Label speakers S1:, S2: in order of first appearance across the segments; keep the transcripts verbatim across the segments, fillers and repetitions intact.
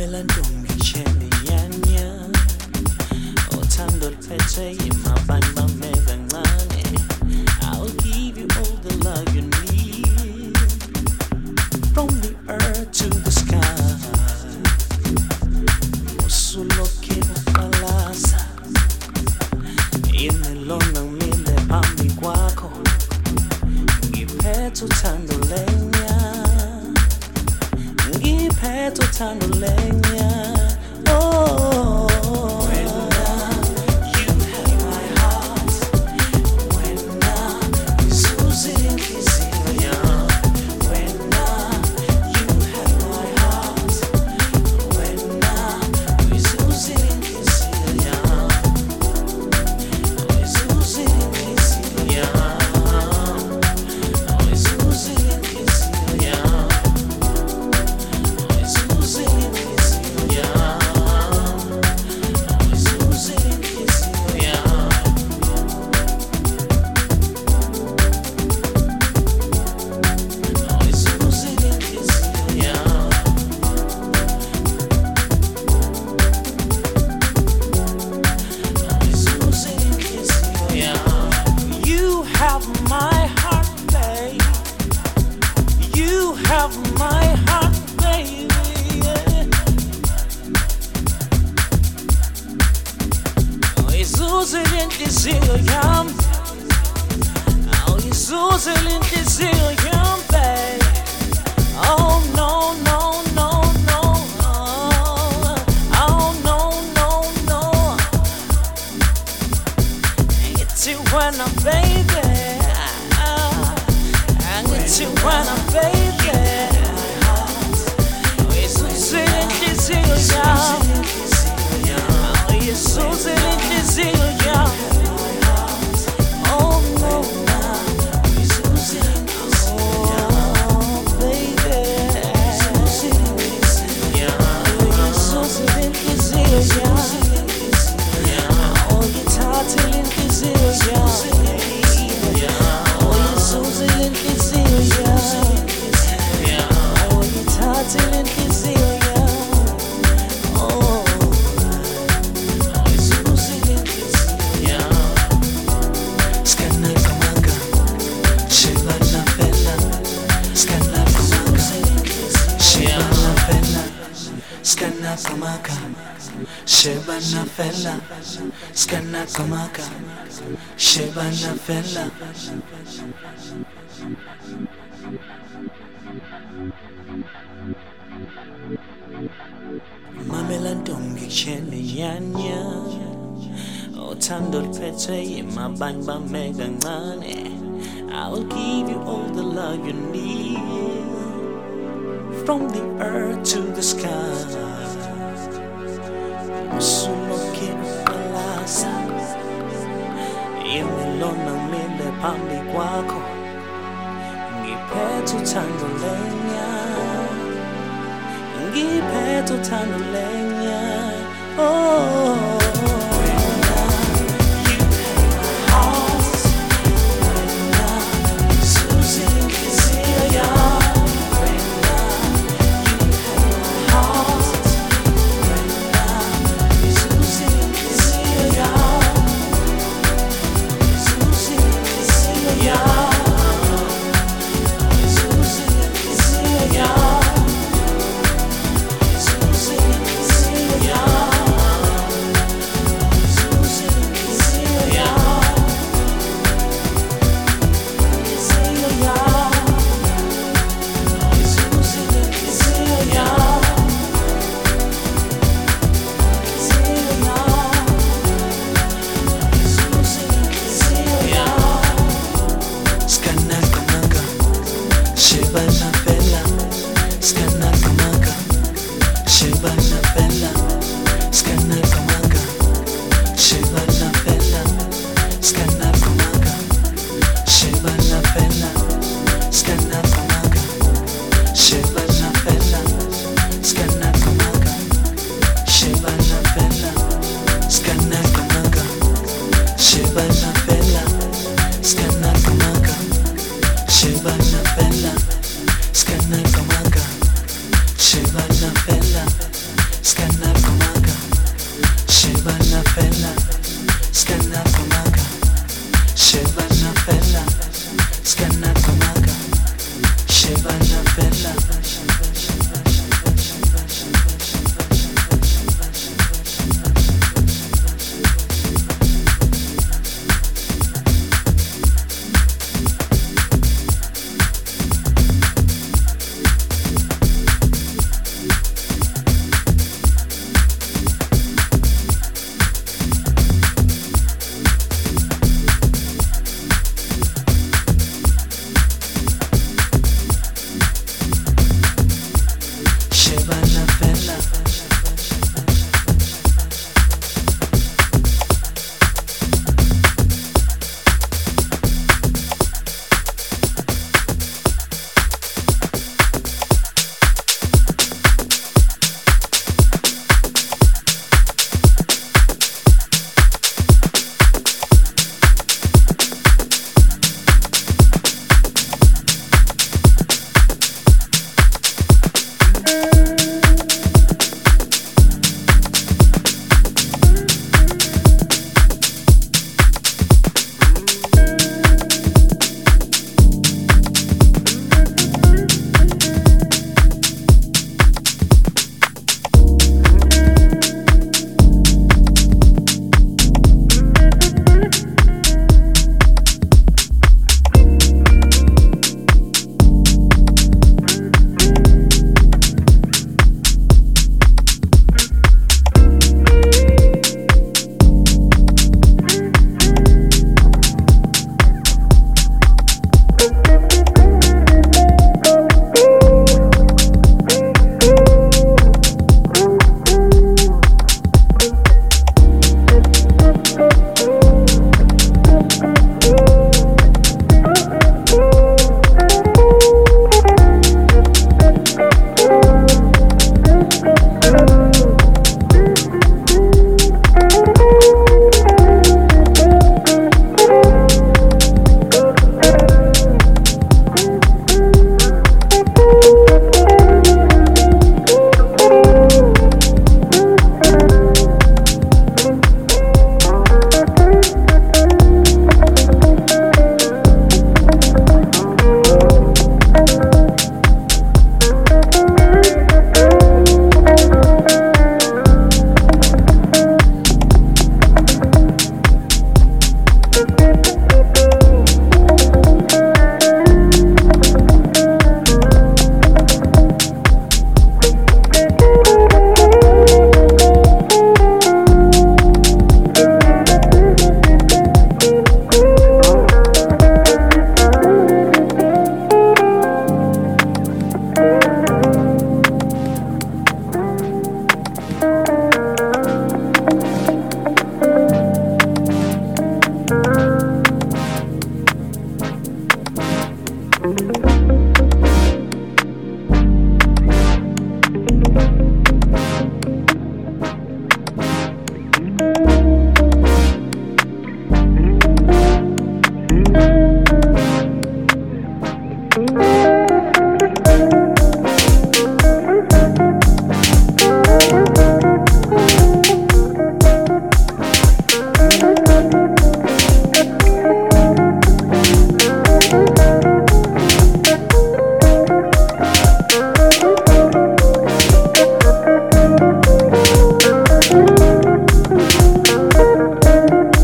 S1: Mamela ntombi tshende nyanya uthando luphethe imabanye bame kancane. I'll give you all the love you need, from the earth to the sky. Usulokhe uqalasa imilona ngimile phambi kwakho, ngiphethe uthando lenya, ngiphethe uthando lenya. Oh, when you have my heart, when isuze inhliziyo, when you have my heart, when isuze inhliziyo, isuze inhliziyo, isuze inhliziyo. You have my heart, babe. You have my heart, baby. Oh, isuze inhliziyo yami. Oh, isuze inhliziyo yami, babe. Oh no, no, no, no. Oh no, no, no. It's you when I'm baby. It's you when I'm baby. Oh, isuze inhliziyo yami. Oh, isuze inhliziyo yami. Oh no, oh baby. Isuze inhliziyo yami. Oh, ngithathe inhliziyo yami. Oh, isuze inhliziyo yami. Oh, ngithathe inhliziyo yami. Oh, isuze inhliziyo yami. Skana kumaka, shebana fela. Skana kumaka, shebana fela. Skana kumaka, shebana fela. Skana kumaka, shebana fela. Mamela ntombi tshende nyanya uthando luphethe imabanye bame kancane. I'll give you all the love you need, from the earth to the sky. Usulokhe uqalasa imilona ngimile phambi kwakho, ngiphethe uthando lenya, ngiphethe uthando lenya. Oh, Skanakumaka, Shebana Fella, Skanakumaka, Shebana Fella, Skanakumaka, Shebana Fella.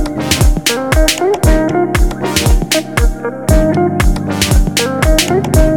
S2: Thank you.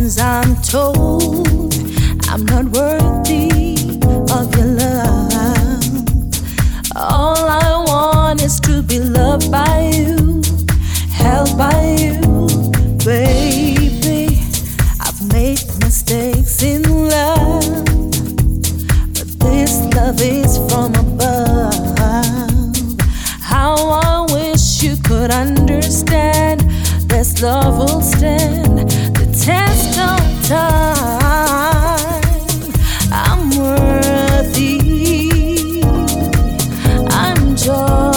S2: times I'm told I'm not worthy of your love. All I want is to be loved by you, held by you, baby. I've made mistakes in love, but this love is from above. How I wish you could understand. This love will stand the test of time. I'm worthy, I'm joy,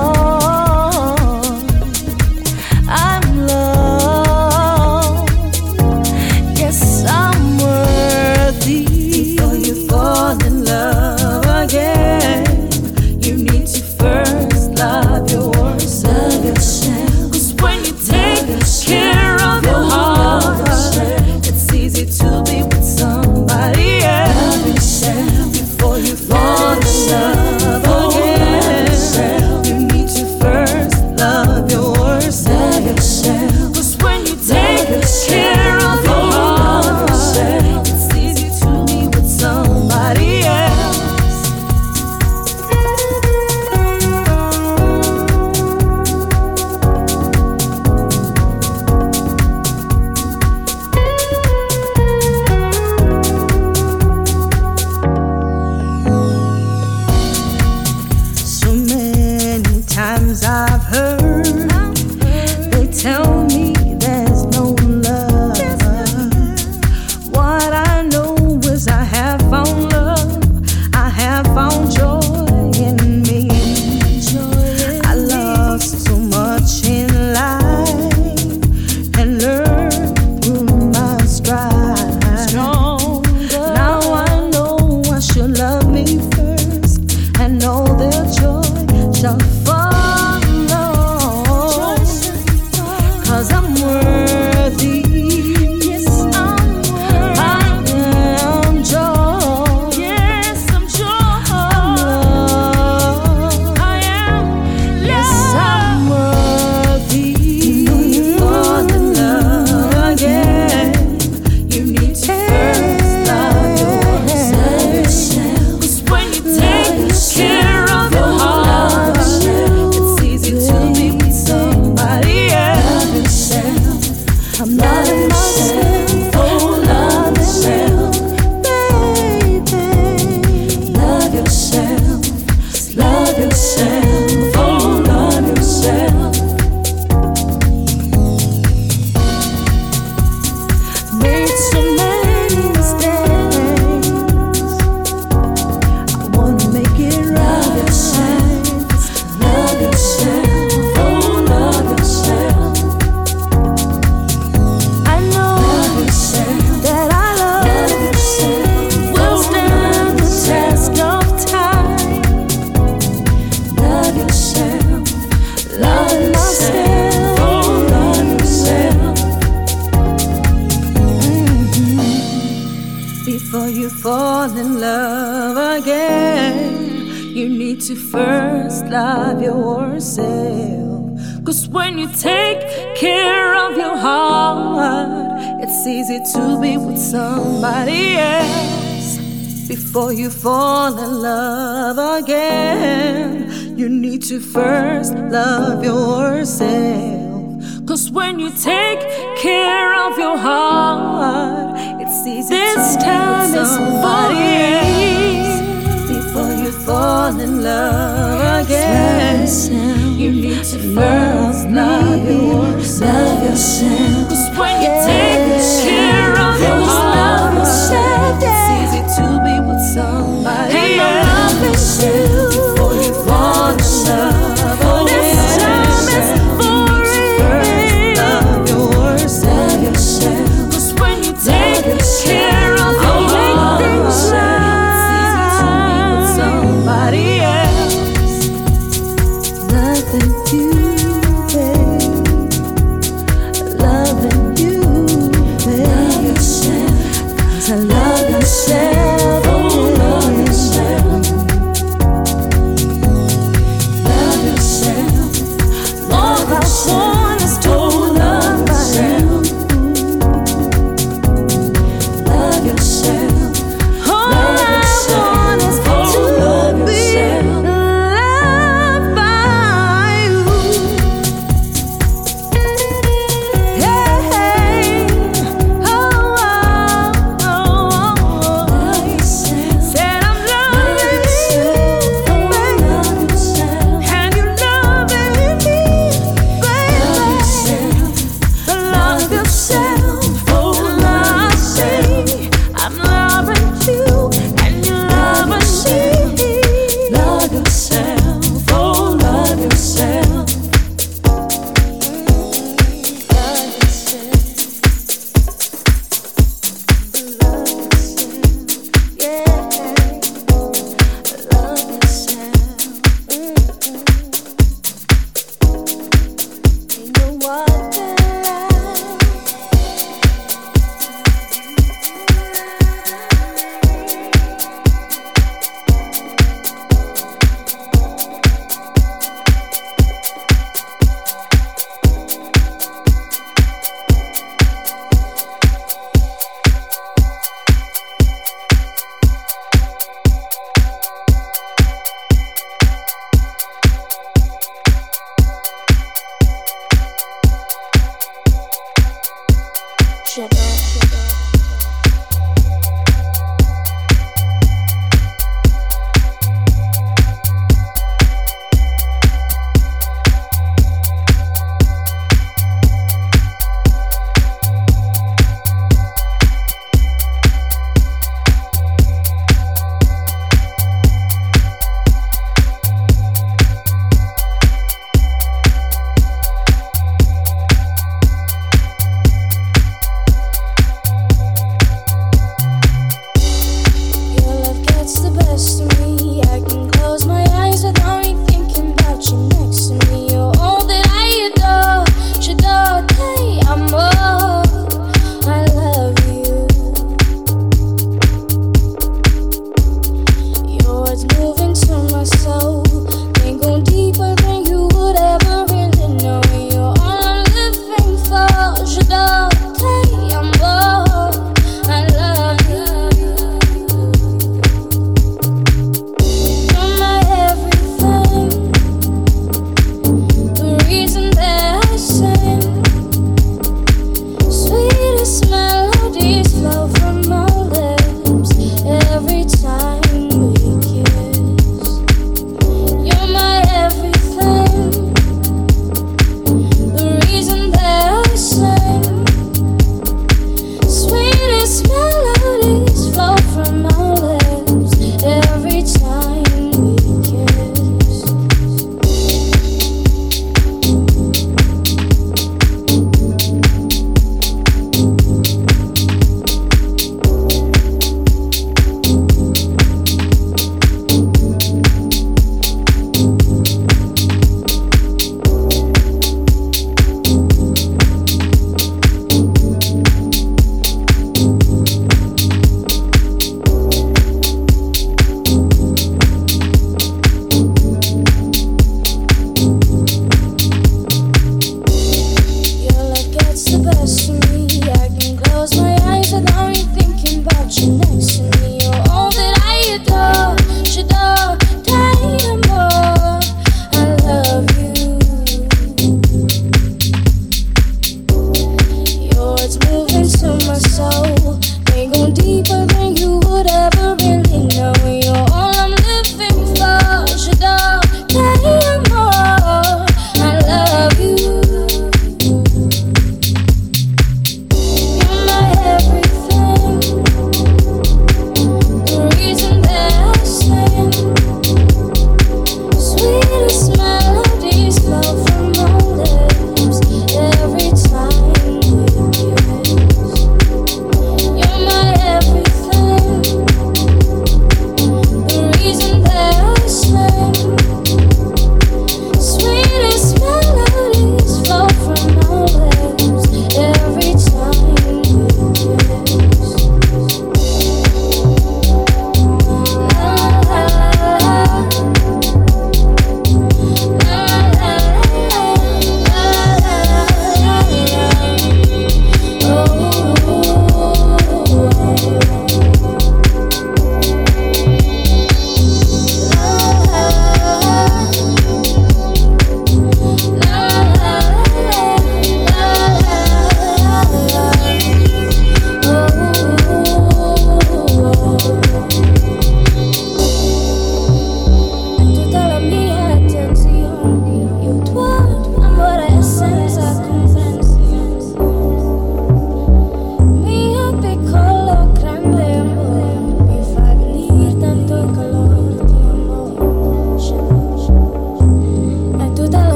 S2: I'm love. Yes, I'm worthy. Before you fall in love again, you need to first love yourself. Cause when you take care of your heart, it's easy to be with somebody else. Before you fall in love again, you need to first love yourself. Cause when you take care of your heart, it's easy to be with somebody else. So many times I've heard they tell me there's no love. What I know is I have found love, I have found joy in me. I lost so much in life and learned through my strife. Now I know I should love me first, and know their joy shall follow. Cause I'm worthy. Yes, I'm worthy. I am joy. Yes, I'm joy. I'm love. I am love. Yes, I'm worthy. Before you fall in love again, you need to first love yourself. Cause when you take care of your heart, it's easy to be with somebody else. I'm loving myself, oh love yourself, baby. Love yourself, love yourself, oh love yourself. Made so many mistakes, I wanna make it right. Love yourself, love yourself, oh love yourself. I know that I love yourself will stand the test of time. Love yourself, love myself, oh love yourself. Mhm. Before you fall in love again, you need to first love yourself. Cause when you take care of your heart, it's easy to be with somebody else. Before you fall in love again, you need to first love yourself. Cause when you take care of your heart, it's easy this to time be with somebody else. Before you fall in love again, you need to first love yourself. Cause when you take care of your heart, it's easy to be with somebody else. Before you fall in love again, you need to first love yourself. Cause when you take care of your heart, it's easy to be with somebody else. Loving you, babe. Love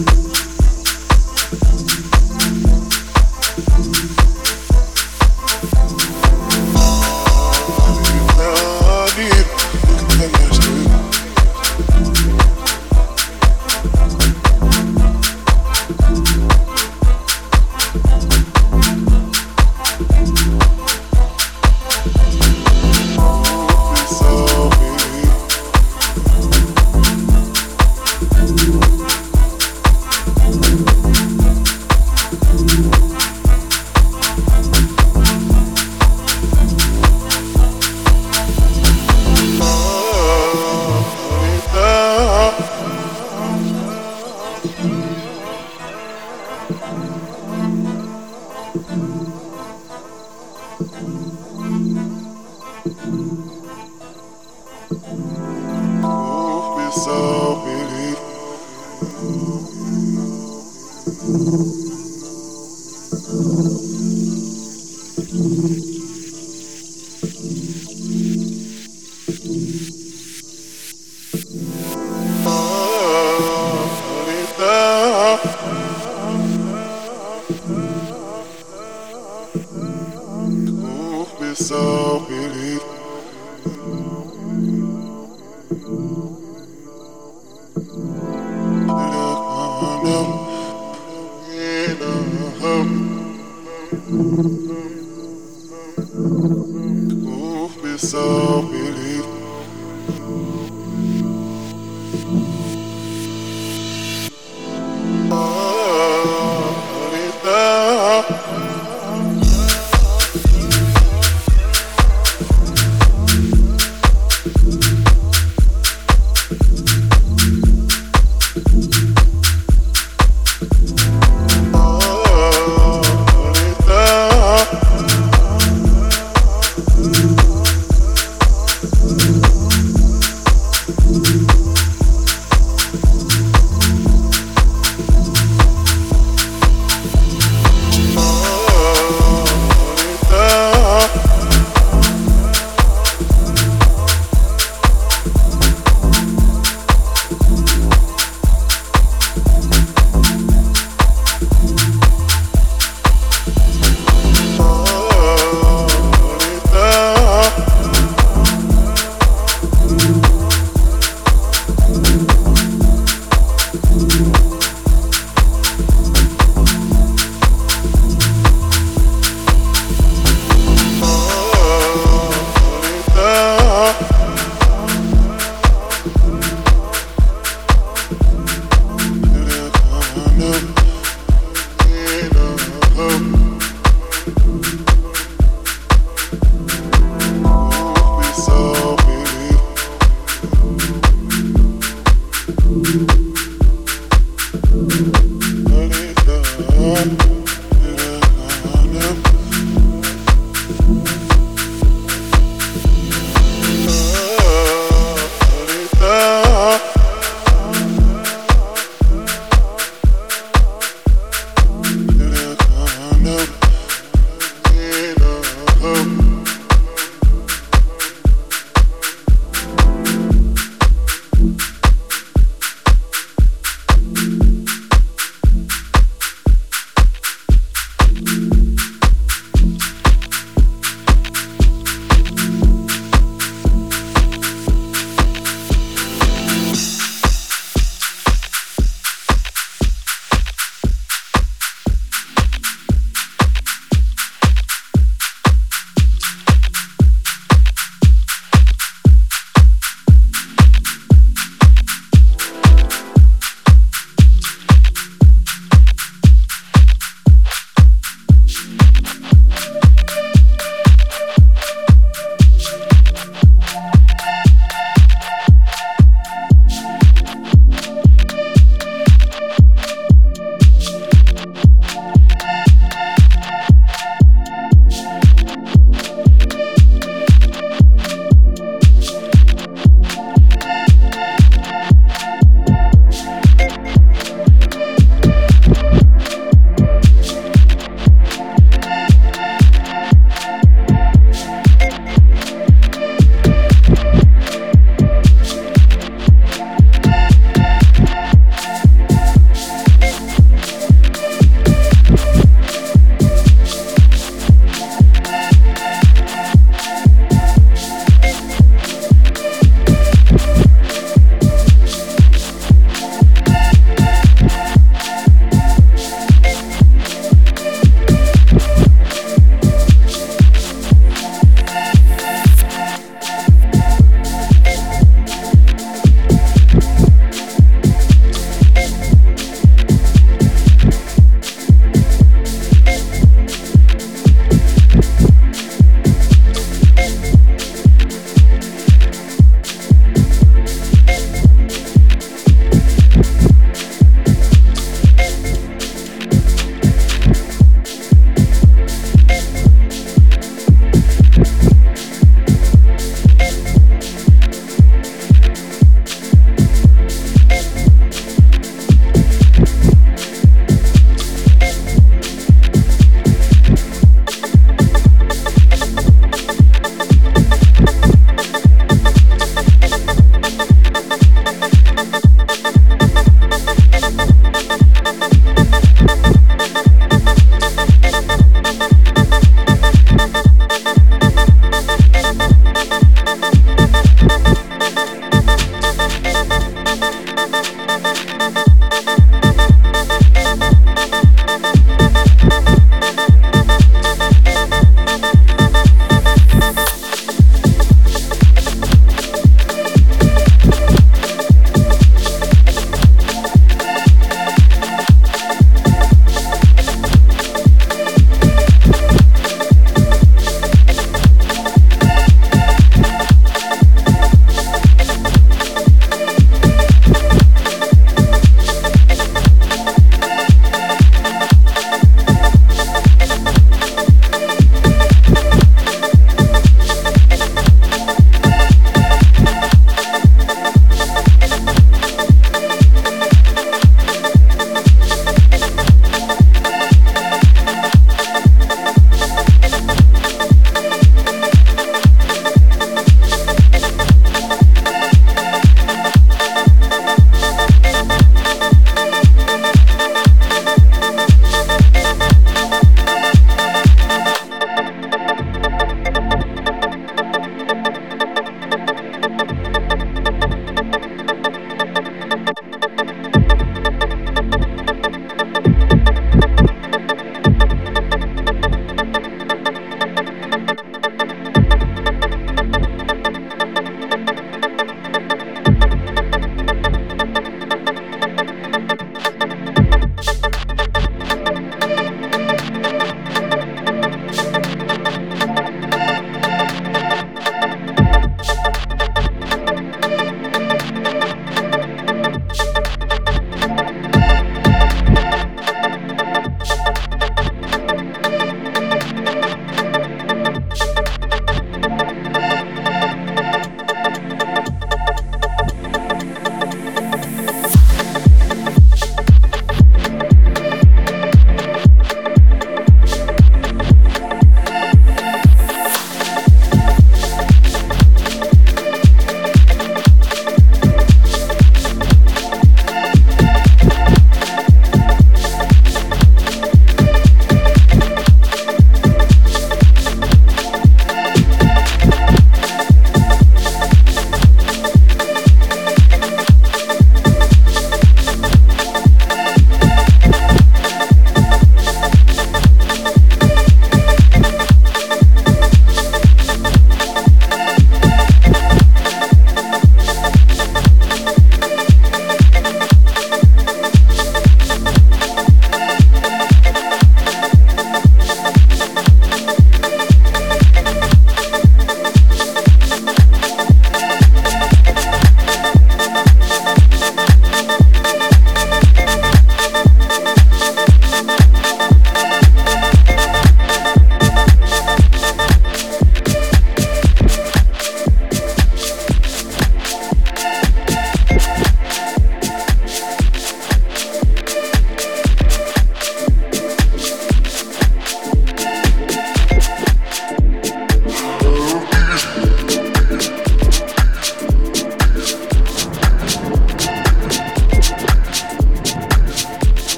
S3: Oh,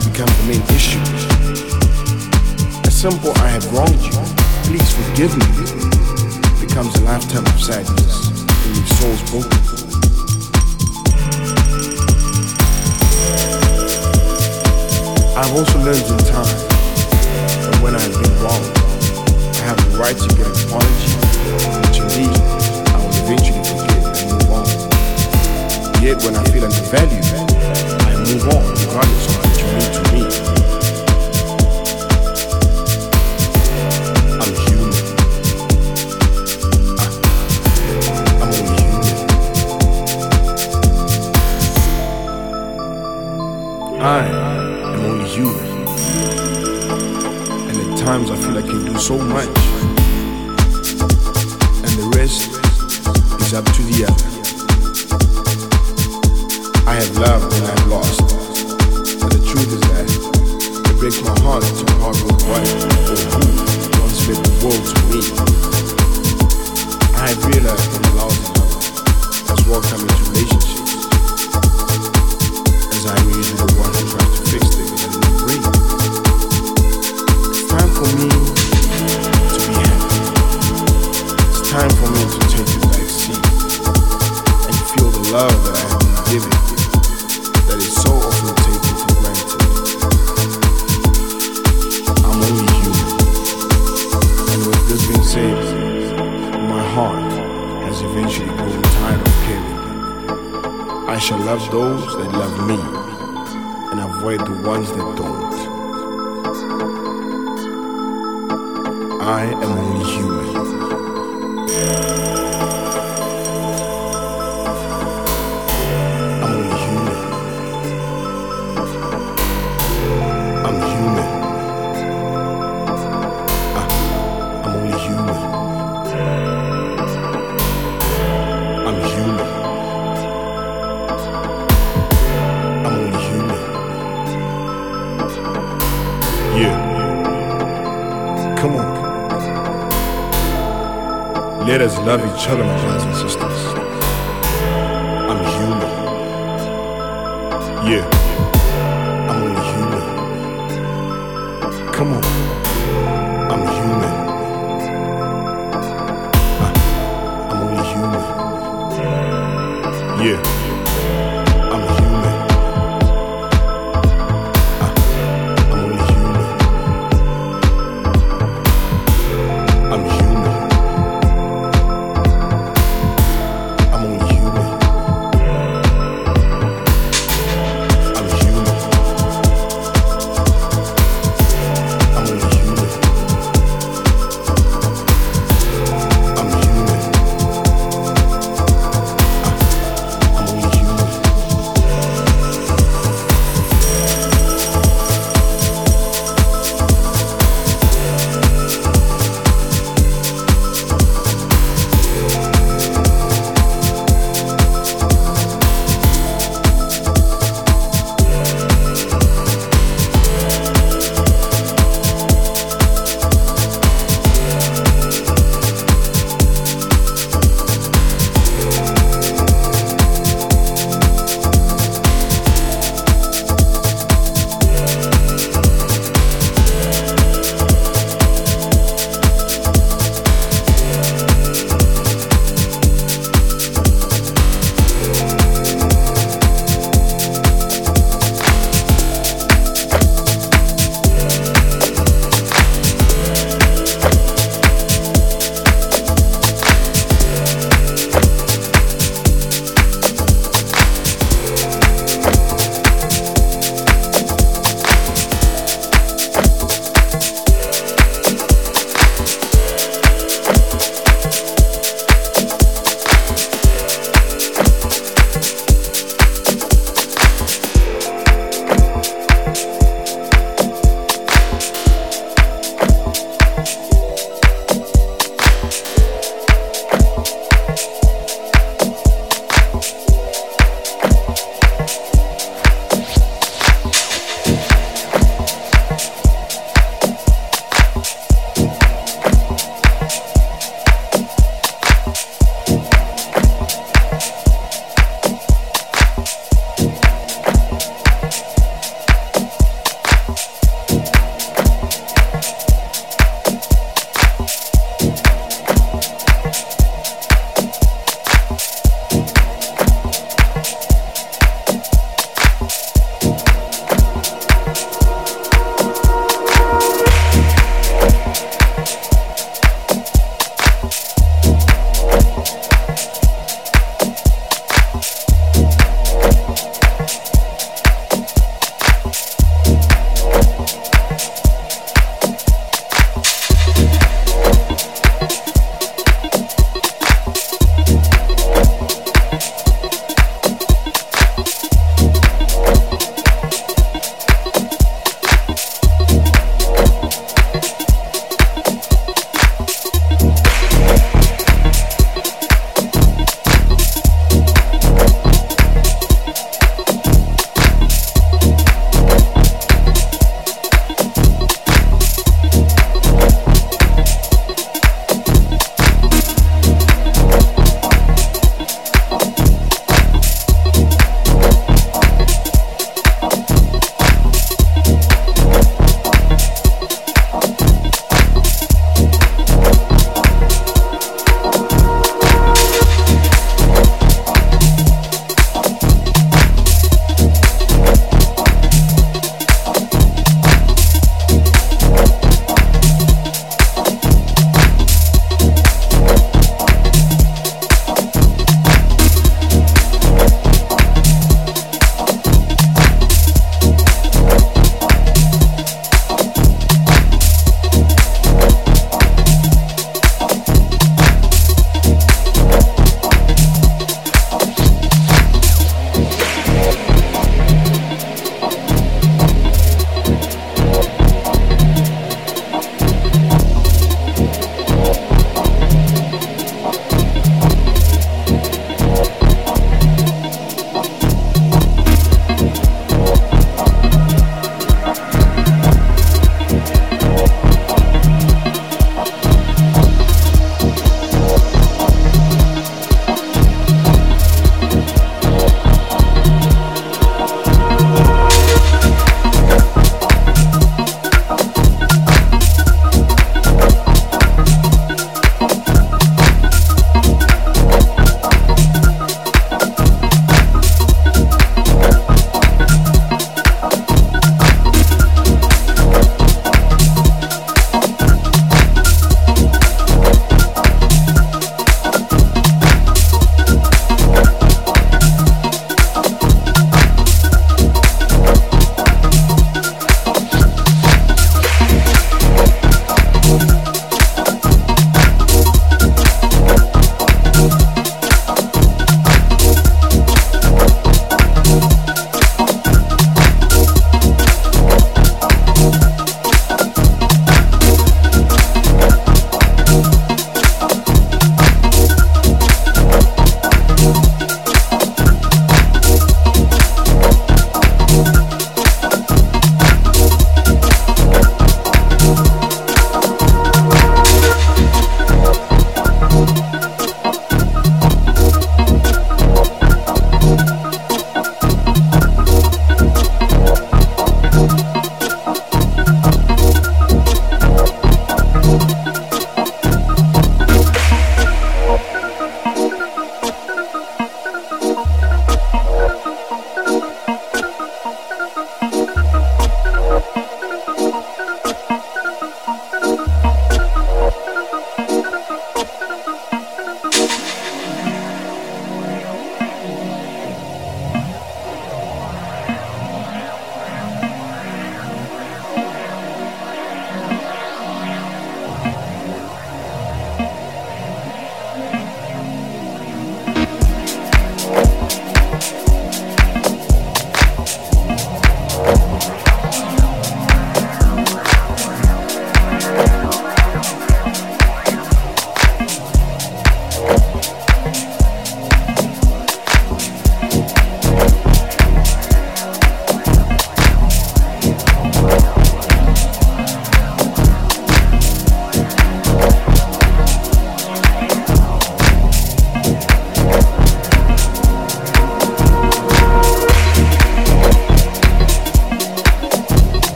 S3: pride becomes the main issue. A simple "I have wronged you, please forgive me" becomes a lifetime of sadness and leaves souls broken. I've also learned in time that when I have been wrong, I have the right to get an apology, which indeed I will eventually forgive and move on. Yet when I feel undervalued, I move on regardless of what you mean to me. I'm human. I, I'm only human. I am only human. And at times I feel I can do so much, and the rest is up to the other. I have loved and I have lost, but the truth is that it breaks my heart to part with what or who once meant the world to me. I have realized that I'm allowed to love as well come into relationships, as I'm usually the one who tries to fix things and not break. It's time for me to be happy. It's time for me to take the back seat and feel the love that I have been given, that is so often taken for granted. I'm only human. And with this being said, my heart has eventually grown tired of caring. I shall love those that love me and avoid the ones that don't. I am only human. I'm only human. I'm human. I, I'm only human. I'm human. I'm only human. Yeah. Come on. Let us love each other, my brothers and sisters.